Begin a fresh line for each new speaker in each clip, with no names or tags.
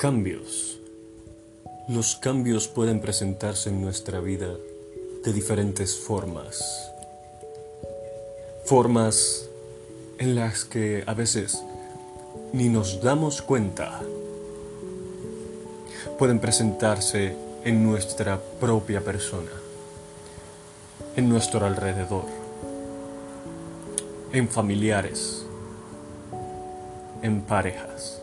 Cambios. Los cambios pueden presentarse en nuestra vida de diferentes formas. Formas en las que a veces ni nos damos cuenta. Pueden presentarse en nuestra propia persona, en nuestro alrededor, en familiares, en parejas.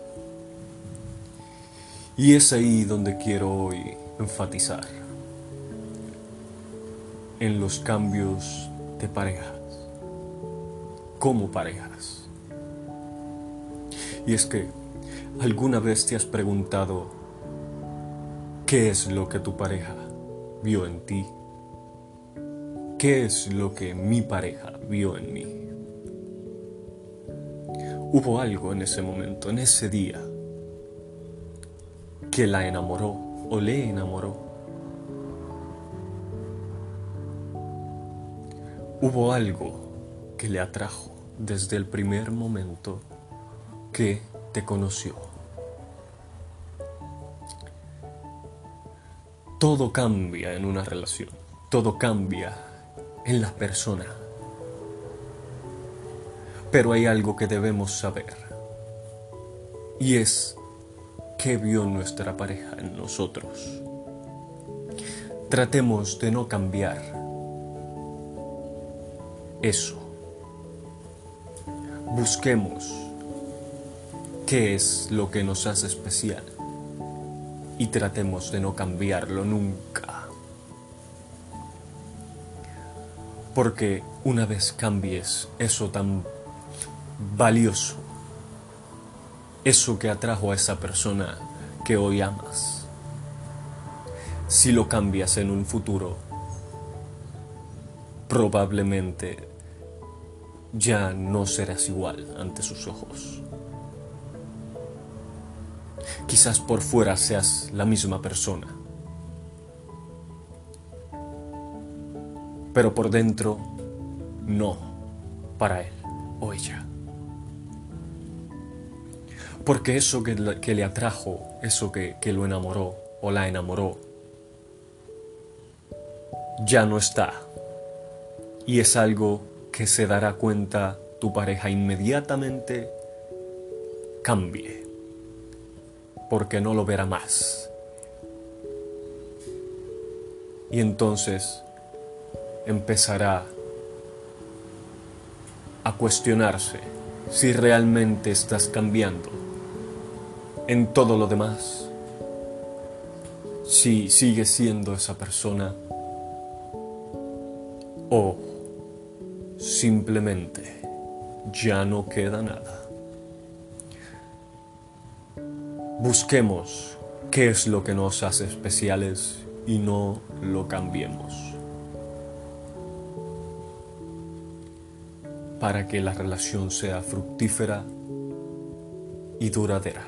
Y es ahí donde quiero hoy enfatizar, en los cambios de parejas, como parejas. Y es que, ¿alguna vez te has preguntado qué es lo que tu pareja vio en ti? ¿Qué es lo que mi pareja vio en mí? Hubo algo en ese momento, en ese día, que la enamoró o le enamoró. Hubo algo que le atrajo desde el primer momento que te conoció. Todo cambia en una relación, todo cambia en la persona. Pero hay algo que debemos saber, y es qué vio nuestra pareja en nosotros. Tratemos de no cambiar eso. Busquemos qué es lo que nos hace especial y tratemos de no cambiarlo nunca. Porque una vez cambies eso tan valioso, eso que atrajo a esa persona que hoy amas, si lo cambias en un futuro, probablemente ya no serás igual ante sus ojos. Quizás por fuera seas la misma persona, pero por dentro no, para él o ella. Porque eso que le atrajo, eso que lo enamoró o la enamoró, ya no está. Y es algo que se dará cuenta tu pareja inmediatamente cambie, porque no lo verá más. Y entonces empezará a cuestionarse si realmente estás cambiando en todo lo demás, si sigues siendo esa persona o simplemente ya no queda nada. Busquemos qué es lo que nos hace especiales y no lo cambiemos, para que la relación sea fructífera y duradera.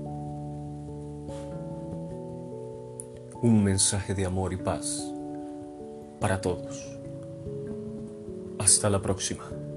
Un mensaje de amor y paz para todos. Hasta la próxima.